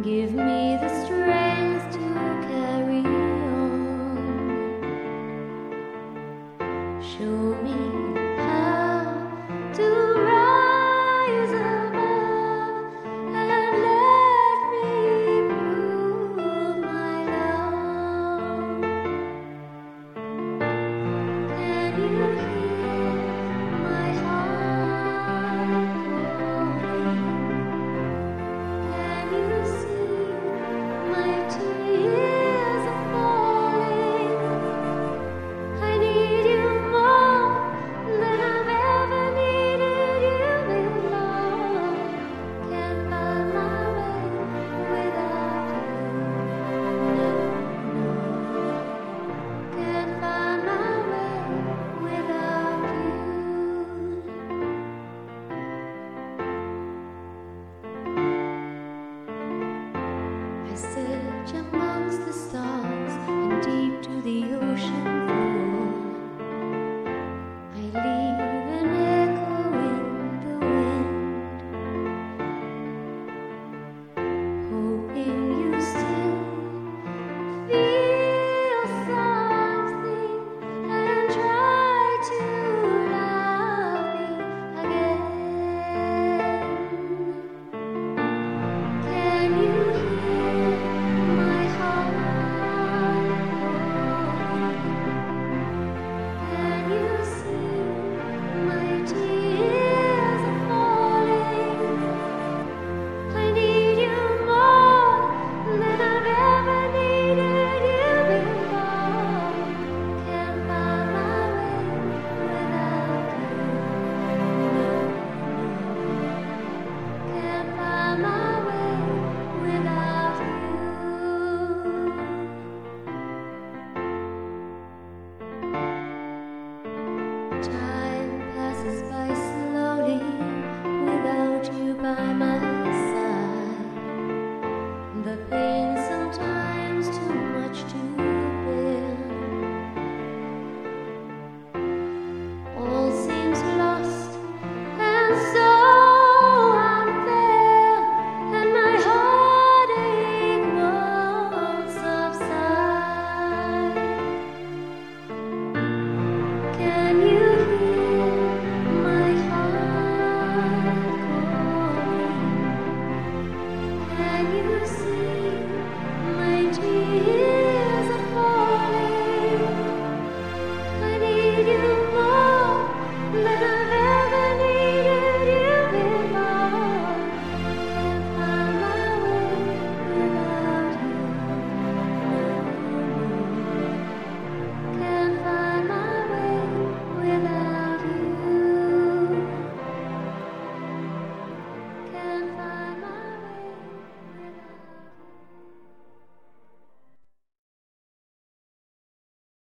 Give me the strength to carry on. Show me how to rise above and let me prove my love. Can you hear my heart calling? Can you see my tears are falling? I need you more than I've ever needed you before. Can't find my way without you. No, no. Can't find my way without you. I search amongst the stars and deep to the ocean.